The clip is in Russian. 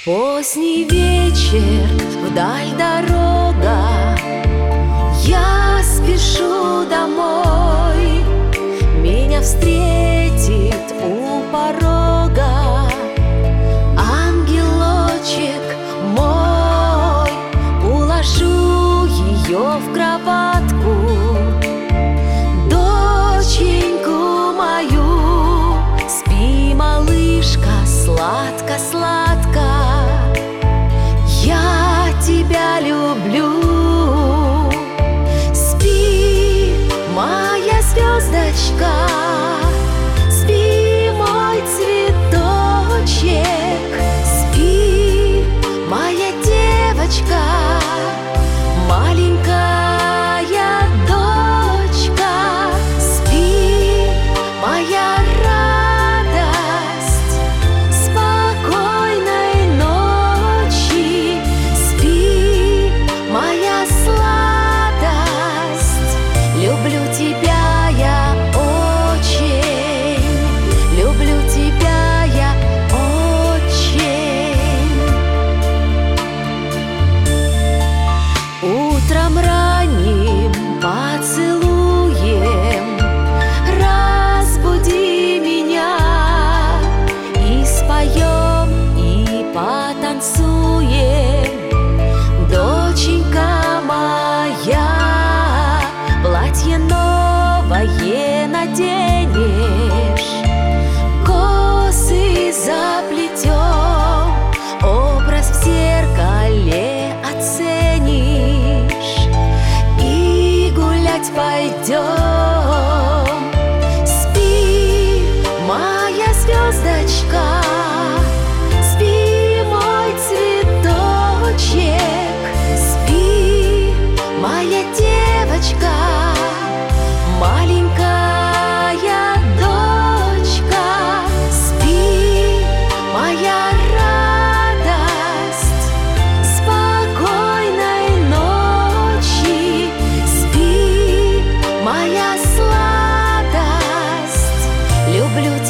Поздний вечер, вдаль дорога, я спешу домой. Меня встретит у порога ангелочек мой. Уложу ее в кроватку, доченьку мою. Спи, малышка, сладко-сладко, я тебя люблю. Спи, моя звездочка, спи, мой цветочек. Спи, моя девочка, маленькая дочка. Спи, моя радость, спокойной ночи. Спи, моя сладость, люблю тебя я очень, люблю тебя я очень. Утром ранним поцелуем разбуди меня, и споем, и потанцуем. Доченька моя, платье новое наденешь, косы заплетем, образ в зеркале оценишь, и гулять пойдем. Спи, моя звездочка, спи, мой цветочек. Спи, моя девочка, маленькая дочка. Спи, моя радость, спокойной ночи. Спи, моя сладость, люблю